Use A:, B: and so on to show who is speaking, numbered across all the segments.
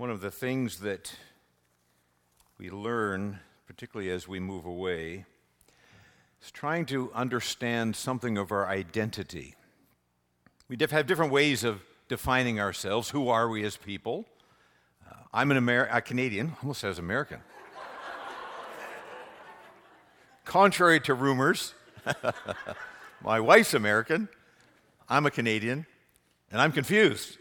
A: One of the things that we learn, particularly as we move away, is trying to understand something of our identity. We have different ways of defining ourselves. Who are we as people? I'm a Canadian, almost says American. Contrary to rumors, my wife's American, I'm a Canadian, and I'm confused.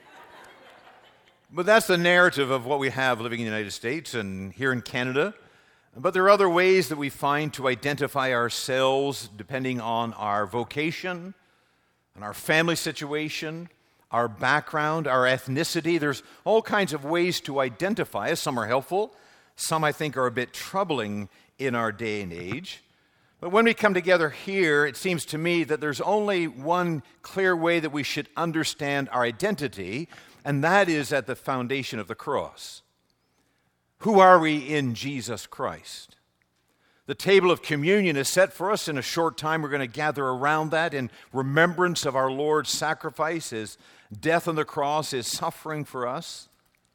A: But that's the narrative of what we have living in the United States and here in Canada. But there are other ways that we find to identify ourselves depending on our vocation and our family situation, our background, our ethnicity. There's all kinds of ways to identify us. Some are helpful. Some, I think, are a bit troubling in our day and age. But when we come together here, it seems to me that there's only one clear way that we should understand our identity, and that is at the foundation of the cross. Who are we in Jesus Christ? The table of communion is set for us. In a short time, we're going to gather around that in remembrance of our Lord's sacrifice, His death on the cross, His suffering for us.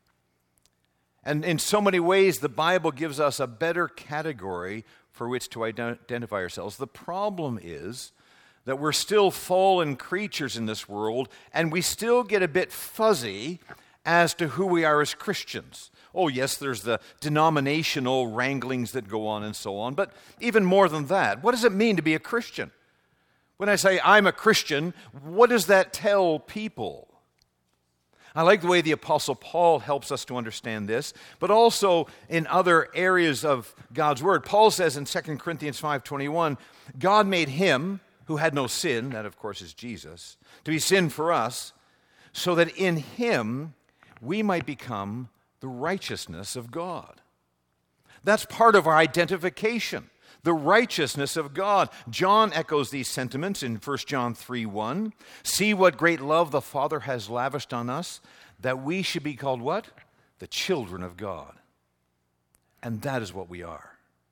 A: And in so many ways, the Bible gives us a better category for which to identify ourselves. The problem is that we're still fallen creatures in this world, and we still get a bit fuzzy as to who we are as Christians. Oh, yes, there's the denominational wranglings that go on and so on, but even more than that, what does it mean to be a Christian? When I say I'm a Christian, what does that tell people? I like the way the Apostle Paul helps us to understand this, but also in other areas of God's Word. Paul says in 2 Corinthians 5:21, God made Him who had no sin, that of course is Jesus, to be sin for us, so that in Him we might become the righteousness of God. That's part of our identification, the righteousness of God. John echoes these sentiments in 1 John 3:1. See what great love the Father has lavished on us, that we should be called what? The children of God. And that is what we are.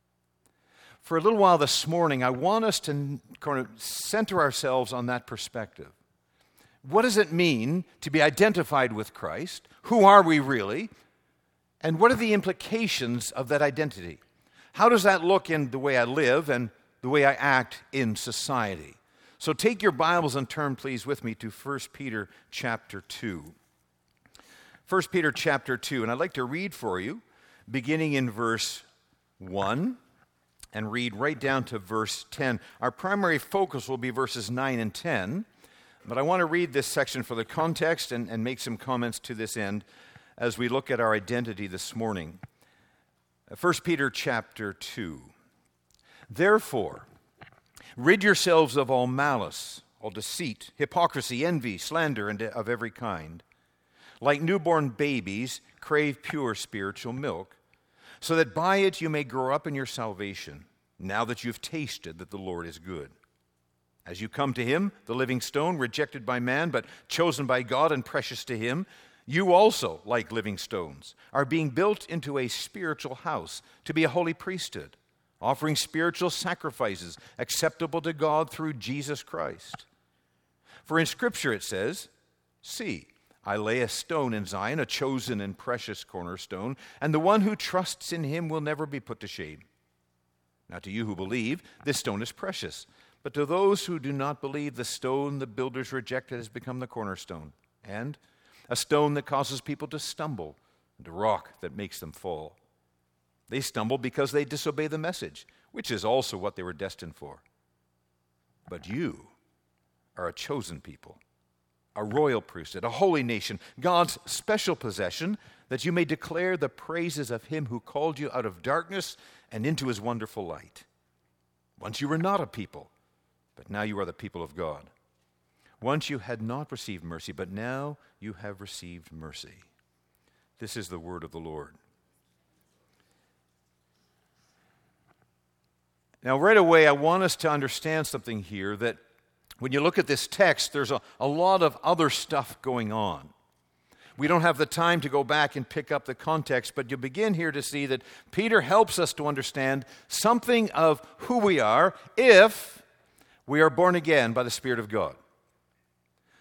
A: For a little while this morning, I want us to kind of center ourselves on that perspective. What does it mean to be identified with Christ? Who are we really? And what are the implications of that identity? How does that look in the way I live and the way I act in society? So take your Bibles and turn, please, with me to 1 Peter chapter 2. 1 Peter chapter 2, and I'd like to read for you, beginning in verse 1, and read right down to verse 10. Our primary focus will be verses 9 and 10, but I want to read this section for the context and make some comments to this end as we look at our identity this morning. 1 Peter chapter 2. Therefore, rid yourselves of all malice, all deceit, hypocrisy, envy, slander, and of every kind. Like newborn babies, crave pure spiritual milk, so that by it you may grow up in your salvation, now that you've tasted that the Lord is good. As you come to Him, the living stone, rejected by man, but chosen by God and precious to Him, you also, like living stones, are being built into a spiritual house to be a holy priesthood, offering spiritual sacrifices acceptable to God through Jesus Christ. For in Scripture it says, See, I lay a stone in Zion, a chosen and precious cornerstone, and the one who trusts in Him will never be put to shame. Now to you who believe, this stone is precious, but to those who do not believe, the stone the builders rejected has become the cornerstone, and a stone that causes people to stumble, and a rock that makes them fall. They stumble because they disobey the message, which is also what they were destined for. But you are a chosen people, a royal priesthood, a holy nation, God's special possession, that you may declare the praises of Him who called you out of darkness and into His wonderful light. Once you were not a people, but now you are the people of God. Once you had not received mercy, but now you have received mercy. This is the word of the Lord. Now, right away, I want us to understand something here, that when you look at this text, there's a lot of other stuff going on. We don't have the time to go back and pick up the context, but you begin here to see that Peter helps us to understand something of who we are if we are born again by the Spirit of God.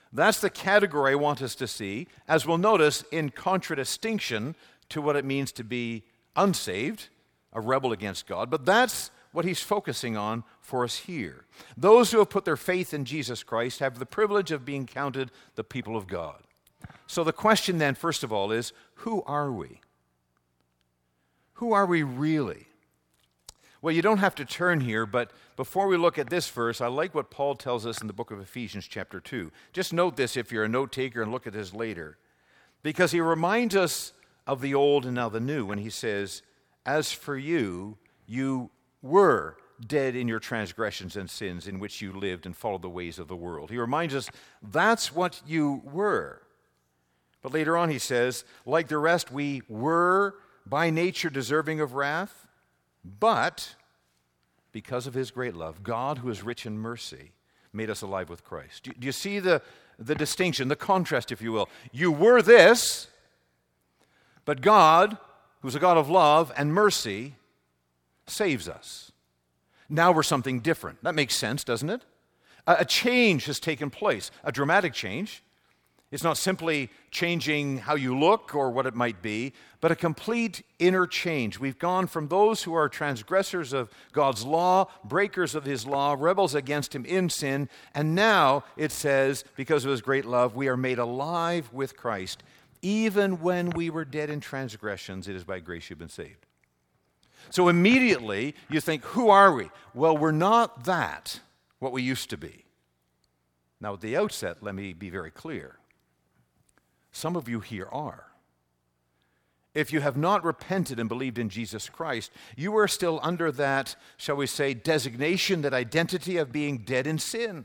A: That's the category I want us to see, as we'll notice, in contradistinction to what it means to be unsaved, a rebel against God. But that's what he's focusing on for us here. Those who have put their faith in Jesus Christ have the privilege of being counted the people of God. So the question then, first of all, is, who are we? Who are we really? Well, you don't have to turn here, but before we look at this verse, I like what Paul tells us in the book of Ephesians chapter 2. Just note this if you're a note taker and look at this later. Because he reminds us of the old and now the new when he says, as for you, you were dead in your transgressions and sins in which you lived and followed the ways of the world. He reminds us that's what you were. But later on he says, like the rest, we were by nature deserving of wrath, but because of his great love, God, who is rich in mercy, made us alive with Christ. Do you see the distinction, the contrast, if you will? You were this, but God, who's a God of love and mercy, saves us. Now we're something different. That makes sense, doesn't it? A change has taken place, a dramatic change. It's not simply changing how you look or what it might be, but a complete inner change. We've gone from those who are transgressors of God's law, breakers of his law, rebels against him in sin, and now it says, because of his great love, we are made alive with Christ. Even when we were dead in transgressions, it is by grace you've been saved. So immediately you think, who are we? Well, we're not that, what we used to be. Now at the outset, let me be very clear. Some of you here are. If you have not repented and believed in Jesus Christ, you are still under that, shall we say, designation, that identity of being dead in sin.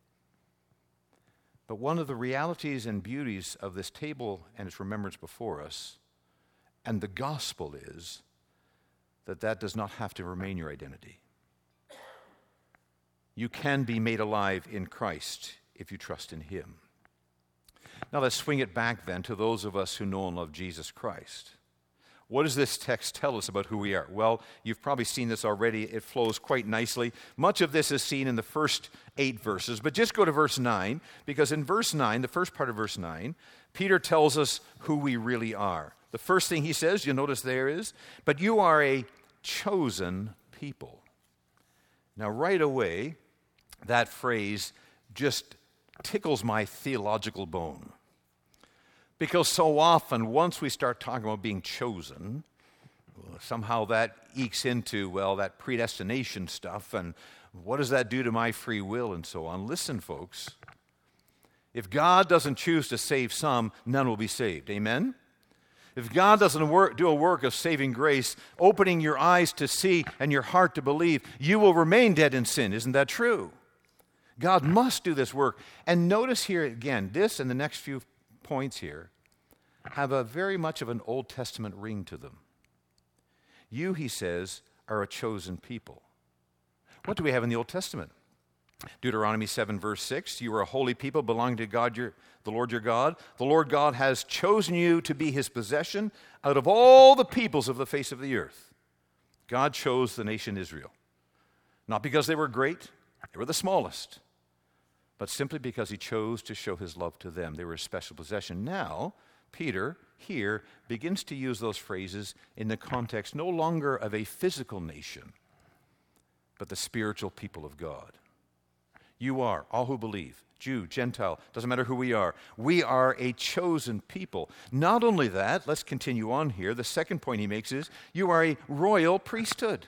A: But one of the realities and beauties of this table and its remembrance before us, and the gospel is, that does not have to remain your identity. You can be made alive in Christ if you trust in him. Now let's swing it back then to those of us who know and love Jesus Christ. What does this text tell us about who we are? Well, you've probably seen this already. It flows quite nicely. Much of this is seen in the first 8 verses, but just go to verse 9, because in verse 9, the first part of verse 9, Peter tells us who we really are. The first thing he says, you'll notice there is, but you are a chosen people. Now right away, that phrase just tickles my theological bone. Because so often, once we start talking about being chosen, somehow that ekes into, well, that predestination stuff, and what does that do to my free will, and so on. Listen, folks, if God doesn't choose to save some, none will be saved. Amen? If God doesn't do a work of saving grace, opening your eyes to see and your heart to believe, you will remain dead in sin. Isn't that true? God must do this work. And notice here again, this and the next few points here have a very much of an Old Testament ring to them. You, he says, are a chosen people. What do we have in the Old Testament? Deuteronomy 7 verse 6, you are a holy people belonging to God, the Lord your God. The Lord God has chosen you to be his possession out of all the peoples of the face of the earth. God chose the nation Israel. Not because they were great, they were the smallest, but simply because he chose to show his love to them. They were a special possession. Now, Peter here begins to use those phrases in the context no longer of a physical nation, but the spiritual people of God. You are, all who believe, Jew, Gentile, doesn't matter who we are a chosen people. Not only that, let's continue on here. The second point he makes is, you are a royal priesthood.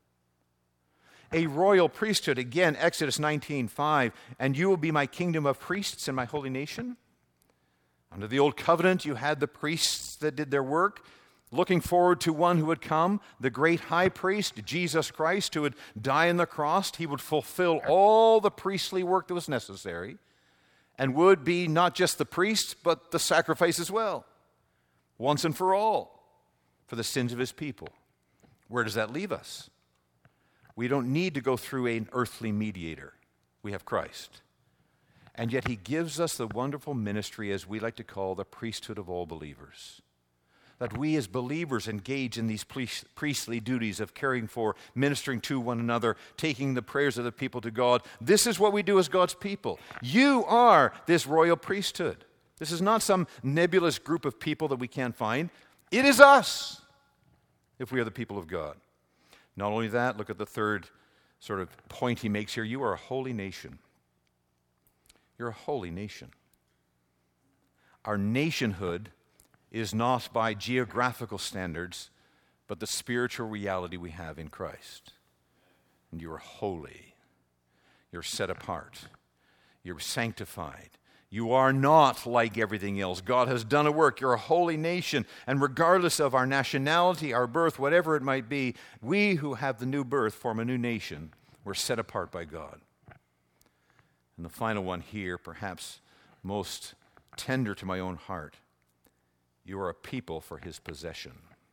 A: A royal priesthood. Again, Exodus 19:5, and you will be my kingdom of priests and my holy nation. Under the old covenant, you had the priests that did their work, looking forward to one who would come, the great high priest, Jesus Christ, who would die on the cross. He would fulfill all the priestly work that was necessary and would be not just the priest, but the sacrifice as well, once and for all, for the sins of his people. Where does that leave us? We don't need to go through an earthly mediator. We have Christ. And yet he gives us the wonderful ministry, as we like to call the priesthood of all believers. that we as believers engage in these priestly duties of caring for, ministering to one another, taking the prayers of the people to God. This is what we do as God's people. You are this royal priesthood. This is not some nebulous group of people that we can't find. It is us, if we are the people of God. Not only that, look at the third sort of point he makes here. You are a holy nation. You're a holy nation. Our nationhood is not by geographical standards, but the spiritual reality we have in Christ. And you are holy. You're set apart. You're sanctified. You are not like everything else. God has done a work. You're a holy nation. And regardless of our nationality, our birth, whatever it might be, we who have the new birth form a new nation. We're set apart by God. And the final one here, perhaps most tender to my own heart. You are a people for his possession.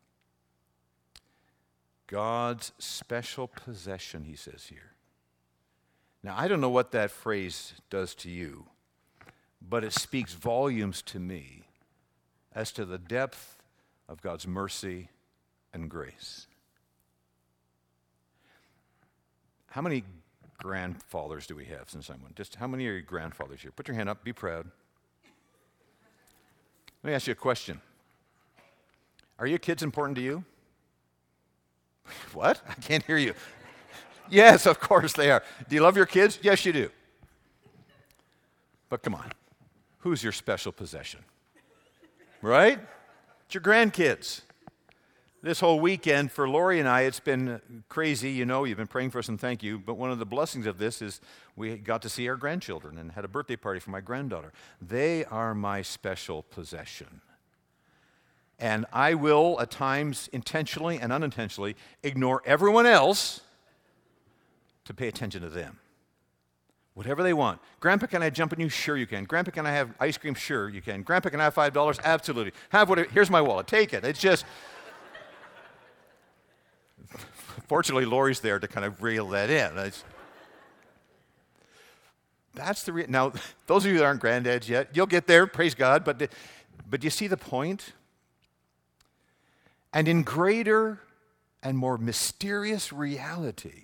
A: God's special possession, he says here. Now, I don't know what that phrase does to you, but it speaks volumes to me as to the depth of God's mercy and grace. How many grandfathers do we have since I'm one? Just how many are your grandfathers here? Put your hand up, be proud. Let me ask you a question. Are your kids important to you? What? I can't hear you. Yes, of course they are. Do you love your kids? Yes, you do. But come on. Who's your special possession? Right? It's your grandkids. This whole weekend for Lori and I, it's been crazy. You know, you've been praying for us, and thank you. But one of the blessings of this is we got to see our grandchildren and had a birthday party for my granddaughter. They are my special possession. And I will, at times, intentionally and unintentionally, ignore everyone else to pay attention to them. Whatever they want. Grandpa, can I jump on you? Sure you can. Grandpa, can I have ice cream? Sure you can. Grandpa, can I have $5? Absolutely. Have whatever. Here's my wallet. Take it. It's just... Fortunately, Lori's there to kind of reel that in. That's the now. Those of you that aren't granddads yet, you'll get there. Praise God. But you see the point? And in greater and more mysterious reality,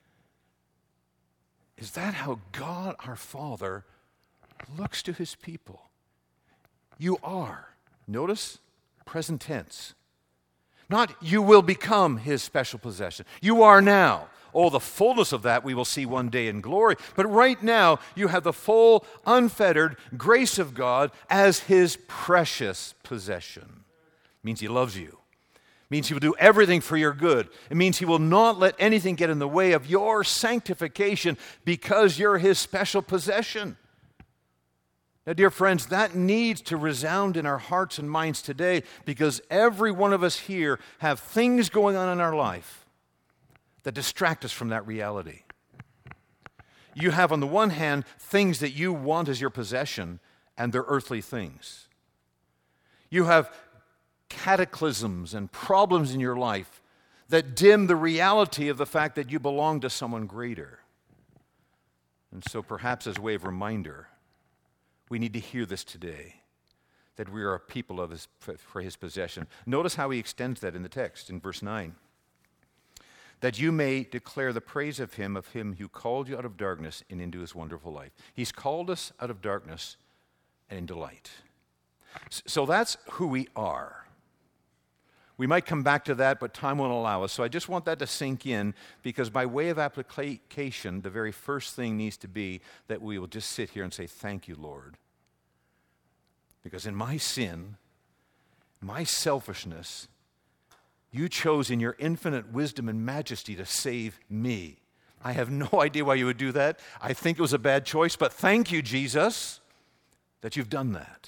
A: is that how God our Father looks to his people? You are. Notice present tense. Not you will become his special possession. You are now. Oh, the fullness of that we will see one day in glory. But right now, you have the full, unfettered grace of God as his precious possession. It means he loves you. It means he will do everything for your good. It means he will not let anything get in the way of your sanctification because you're his special possession. Now, dear friends, that needs to resound in our hearts and minds today because every one of us here have things going on in our life that distract us from that reality. You have, on the one hand, things that you want as your possession, and they're earthly things. You have cataclysms and problems in your life that dim the reality of the fact that you belong to someone greater. And so perhaps as a way of reminder, we need to hear this today, that we are a people of for his possession. Notice how he extends that in the text in verse 9. That you may declare the praise of him who called you out of darkness and into his wonderful light. He's called us out of darkness and into light. So that's who we are. We might come back to that, but time won't allow us. So I just want that to sink in, because by way of application, the very first thing needs to be that we will just sit here and say, thank you, Lord. Because in my sin, my selfishness, you chose in your infinite wisdom and majesty to save me. I have no idea why you would do that. I think it was a bad choice, but thank you, Jesus, that you've done that.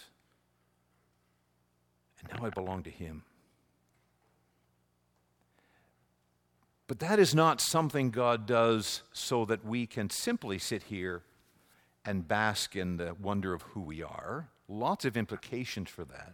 A: And now I belong to him. But that is not something God does so that we can simply sit here and bask in the wonder of who we are. Lots of implications for that.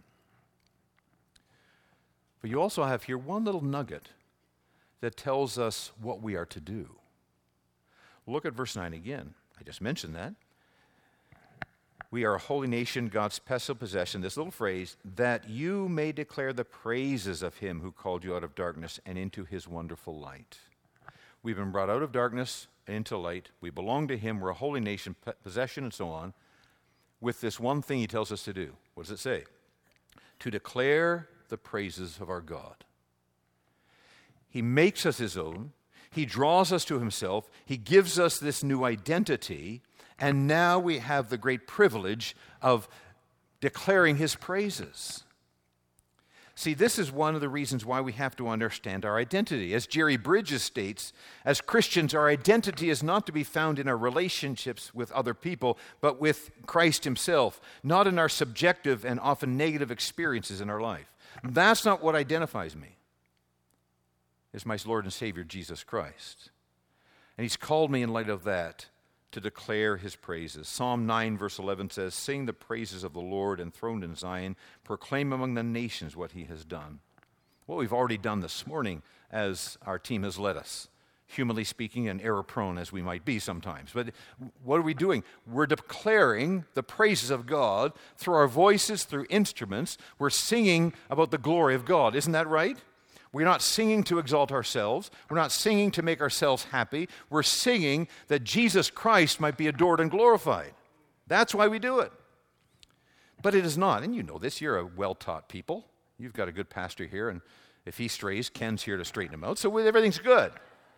A: But you also have here one little nugget that tells us what we are to do. Look at verse 9 again. I just mentioned that. We are a holy nation, God's special possession. This little phrase, that you may declare the praises of him who called you out of darkness and into his wonderful light. We've been brought out of darkness and into light. We belong to him. We're a holy nation, possession, and so on. With this one thing he tells us to do. What does it say? To declare the praises of our God. He makes us his own. He draws us to himself. He gives us this new identity. And now we have the great privilege of declaring his praises. See, this is one of the reasons why we have to understand our identity. As Jerry Bridges states, as Christians, our identity is not to be found in our relationships with other people, but with Christ himself, not in our subjective and often negative experiences in our life. That's not what identifies me. It's my Lord and Savior, Jesus Christ. And he's called me in light of that to declare his praises. Psalm 9, verse 11 says, sing the praises of the Lord enthroned in Zion, proclaim among the nations what he has done. What we've already done this morning as our team has led us, humanly speaking and error-prone as we might be sometimes. But what are we doing? We're declaring the praises of God through our voices, through instruments. We're singing about the glory of God. Isn't that right? We're not singing to exalt ourselves. We're not singing to make ourselves happy. We're singing that Jesus Christ might be adored and glorified. That's why we do it. But it is not, and you know this, you're a well-taught people. You've got a good pastor here, and if he strays, Ken's here to straighten him out, so everything's good.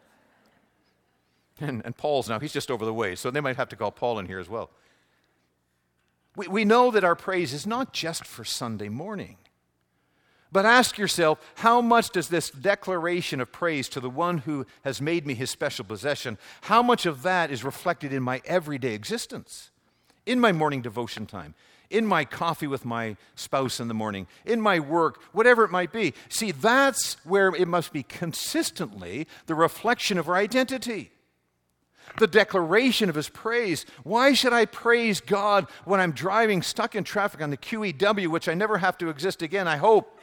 A: And Paul's now, he's just over the way, so they might have to call Paul in here as well. We know that our praise is not just for Sunday morning. But ask yourself, how much does this declaration of praise to the one who has made me his special possession, how much of that is reflected in my everyday existence? In my morning devotion time, in my coffee with my spouse in the morning, in my work, whatever it might be. See, that's where it must be consistently the reflection of our identity. The declaration of his praise. Why should I praise God when I'm driving stuck in traffic on the QEW, which I never have to exist again, I hope?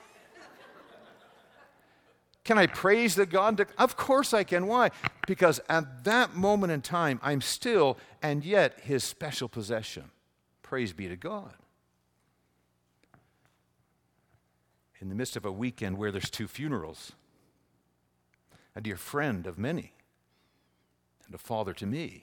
A: Can I praise the God? Of course I can. Why? Because at that moment in time, I'm still and yet his special possession. Praise be to God. In the midst of a weekend where there's 2 funerals, a dear friend of many, and a father to me,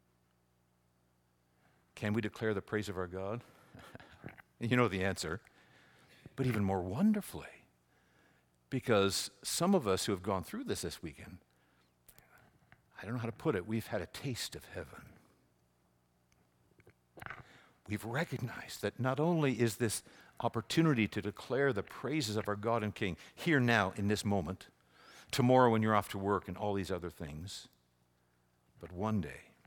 A: can we declare the praise of our God? You know the answer. But even more wonderfully, because some of us who have gone through this weekend, I don't know how to put it, we've had a taste of heaven. We've recognized that not only is this opportunity to declare the praises of our God and King here now in this moment, tomorrow when you're off to work and all these other things, but one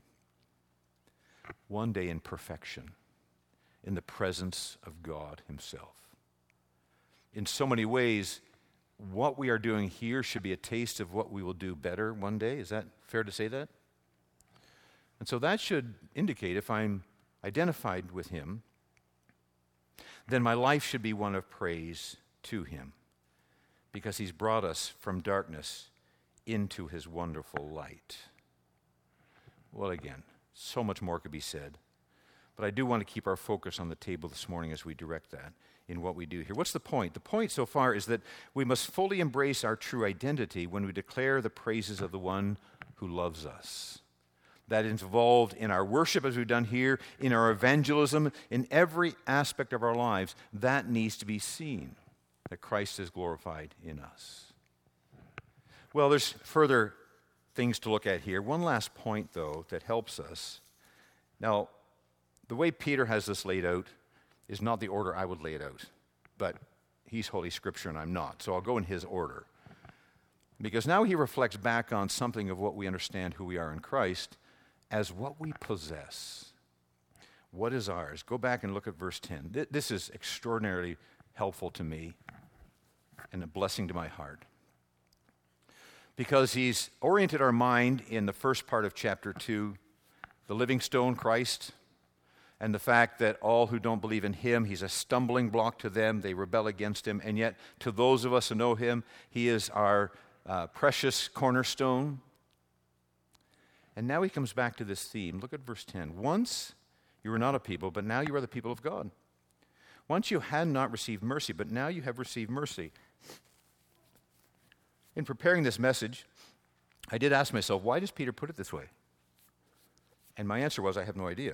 A: day in perfection, in the presence of God himself. In so many ways, what we are doing here should be a taste of what we will do better one day. Is that fair to say that? And so that should indicate, if I'm identified with him, then my life should be one of praise to him, because he's brought us from darkness into his wonderful light. Well, again, so much more could be said, but I do want to keep our focus on the table this morning as we direct that in what we do here. What's the point? The point so far is that we must fully embrace our true identity when we declare the praises of the one who loves us. That is involved in our worship, as we've done here, in our evangelism, in every aspect of our lives. That needs to be seen, that Christ is glorified in us. Well, there's further things to look at here. One last point, though, that helps us. Now, the way Peter has this laid out is not the order I would lay it out, but he's Holy Scripture and I'm not, so I'll go in his order. Because now he reflects back on something of what we understand who we are in Christ as what we possess. What is ours? Go back and look at verse 10. This is extraordinarily helpful to me and a blessing to my heart. Because he's oriented our mind in the first part of chapter 2, the living stone, Christ, and the fact that all who don't believe in him, he's a stumbling block to them. They rebel against him. And yet, to those of us who know him, he is our precious cornerstone. And now he comes back to this theme. Look at verse 10. Once You were not a people, but now you are the people of God. Once you had not received mercy, but now you have received mercy. In preparing this message, I did ask myself, why does Peter put it this way? And my answer was, I have no idea.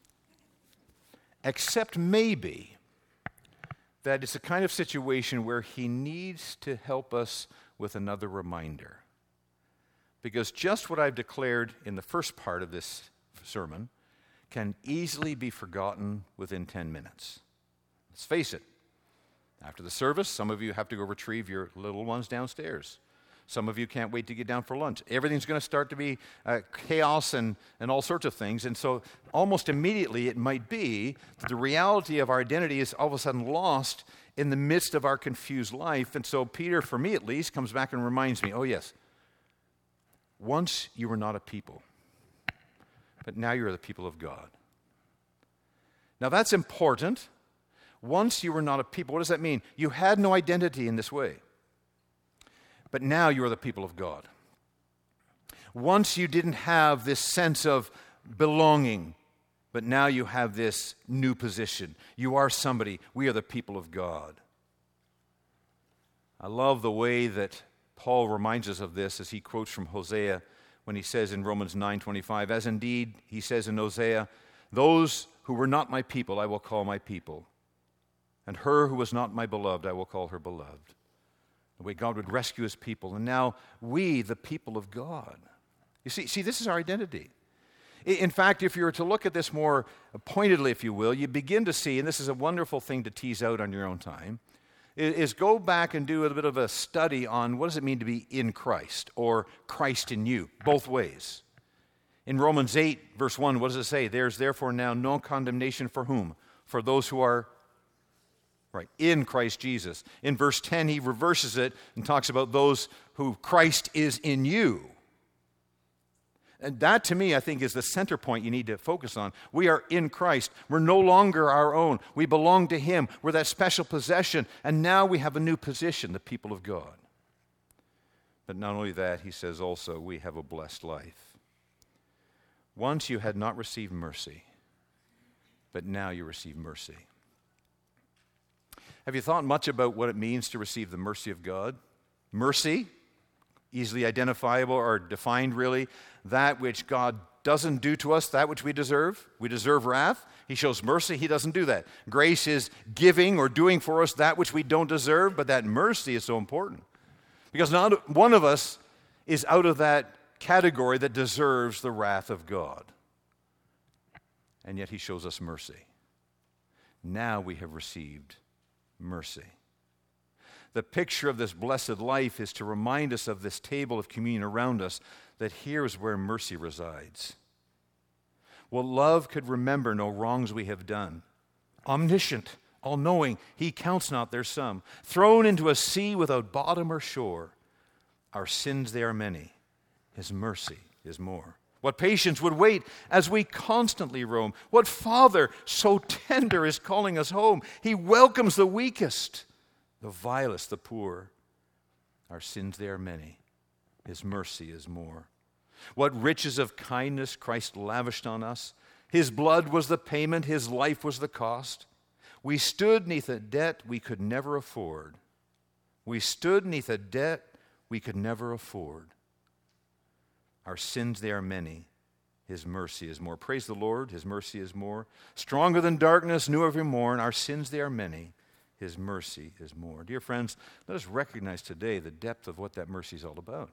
A: Except maybe that it's a kind of situation where he needs to help us with another reminder. Because just what I've declared in the first part of this sermon can easily be forgotten within 10 minutes. Let's face it. After the service, some of you have to go retrieve your little ones downstairs. Some of you can't wait to get down for lunch. Everything's going to start to be chaos and all sorts of things. And so almost immediately it might be that the reality of our identity is all of a sudden lost in the midst of our confused life. And so Peter, for me at least, comes back and reminds me, oh yes, once you were not a people, but now you are the people of God. Now that's important. Once you were not a people, what does that mean? You had no identity in this way. But now you are the people of God. Once you didn't have this sense of belonging, but now you have this new position. You are somebody. We are the people of God. I love the way that Paul reminds us of this as he quotes from Hosea when he says in Romans 9:25, as indeed he says in Hosea, those who were not my people I will call my people, and her who was not my beloved I will call her beloved. The way God would rescue his people. And now we, the people of God. You see, this is our identity. In fact, if you were to look at this more pointedly, if you will, you begin to see, and this is a wonderful thing to tease out on your own time, is go back and do a bit of a study on what does it mean to be in Christ or Christ in you, both ways. In Romans 8, verse 1, what does it say? There's therefore now no condemnation for whom? For those who are right, in Christ Jesus. In verse 10, he reverses it and talks about those who Christ is in you. And that, to me, I think is the center point you need to focus on. We are in Christ. We're no longer our own. We belong to him. We're that special possession. And now we have a new position, the people of God. But not only that, he says also, we have a blessed life. Once you had not received mercy, but now you receive mercy. Have you thought much about what it means to receive the mercy of God? Mercy, easily identifiable or defined really, that which God doesn't do to us, that which we deserve. We deserve wrath. He shows mercy. He doesn't do that. Grace is giving or doing for us that which we don't deserve, but that mercy is so important. Because not one of us is out of that category that deserves the wrath of God. And yet he shows us mercy. Now we have received mercy. The picture of this blessed life is to remind us of this table of communion around us, that here is where mercy resides. Well, love could remember no wrongs we have done. Omniscient, all-knowing, he counts not their sum. Thrown into a sea without bottom or shore. Our sins, they are many. His mercy is more. What patience would wait as we constantly roam. What father so tender is calling us home. He welcomes the weakest, the vilest, the poor. Our sins, they are many. His mercy is more. What riches of kindness Christ lavished on us. His blood was the payment. His life was the cost. We stood neath a debt we could never afford. We stood neath a debt we could never afford. Our sins, they are many. His mercy is more. Praise the Lord. His mercy is more. Stronger than darkness, new every morn. Our sins, they are many. His mercy is more. Dear friends, let us recognize today the depth of what that mercy is all about.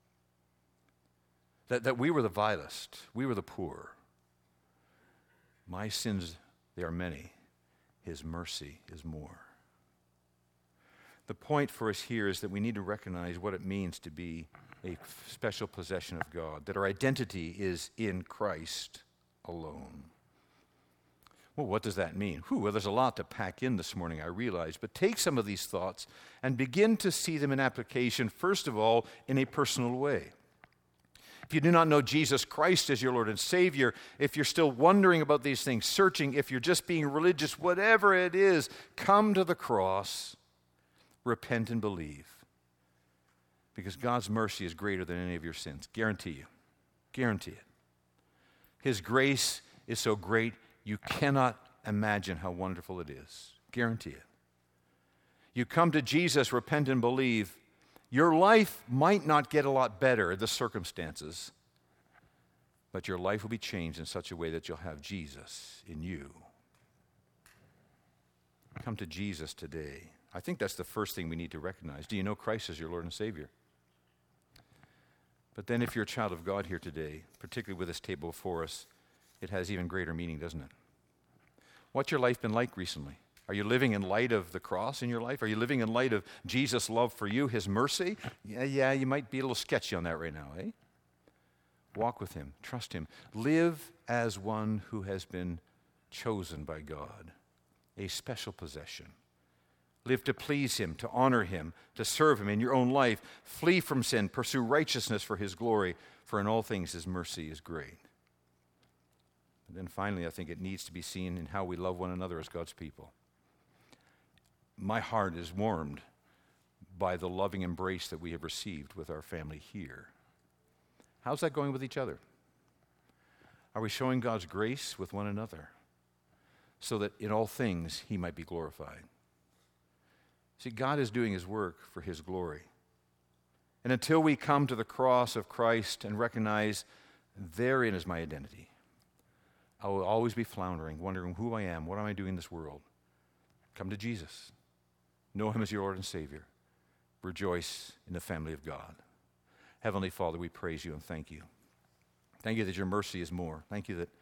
A: That we were the vilest. We were the poor. My sins, they are many. His mercy is more. The point for us here is that we need to recognize what it means to be a special possession of God, that our identity is in Christ alone. Well, what does that mean? Well, there's a lot to pack in this morning, I realize, but take some of these thoughts and begin to see them in application, first of all, in a personal way. If you do not know Jesus Christ as your Lord and Savior, if you're still wondering about these things, searching, if you're just being religious, whatever it is, come to the cross, repent and believe. Because God's mercy is greater than any of your sins. Guarantee you. Guarantee it. His grace is so great, You cannot imagine how wonderful it is. Guarantee it. You come to Jesus, repent and believe. Your life might not get a lot better, the circumstances, but your life will be changed in such a way that you'll have Jesus in you. Come to Jesus today. I think that's the first thing we need to recognize. Do you know Christ as your Lord and Savior? But then if you're a child of God here today, particularly with this table before us, it has even greater meaning, doesn't it? What's your life been like recently? Are you living in light of the cross in your life? Are you living in light of Jesus' love for you, his mercy? Yeah, you might be a little sketchy on that right now, eh? Walk with him. Trust him. Live as one who has been chosen by God, a special possession. Live to please him, to honor him, to serve him in your own life. Flee from sin. Pursue righteousness for his glory, for in all things his mercy is great. And then finally, I think it needs to be seen in how we love one another as God's people. My heart is warmed by the loving embrace that we have received with our family here. How's that going with each other? Are we showing God's grace with one another so that in all things he might be glorified? See, God is doing his work for his glory. And until we come to the cross of Christ and recognize therein is my identity, I will always be floundering, wondering who I am, what am I doing in this world? Come to Jesus. Know him as your Lord and Savior. Rejoice in the family of God. Heavenly Father, we praise you and thank you. Thank you that your mercy is more. Thank you that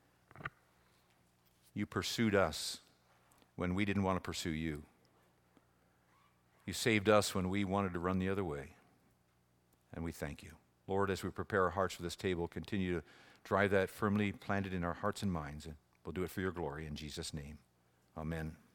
A: you pursued us when we didn't want to pursue you. You saved us when we wanted to run the other way. And we thank you. Lord, as we prepare our hearts for this table, continue to drive that firmly planted in our hearts and minds. And we'll do it for your glory in Jesus' name. Amen.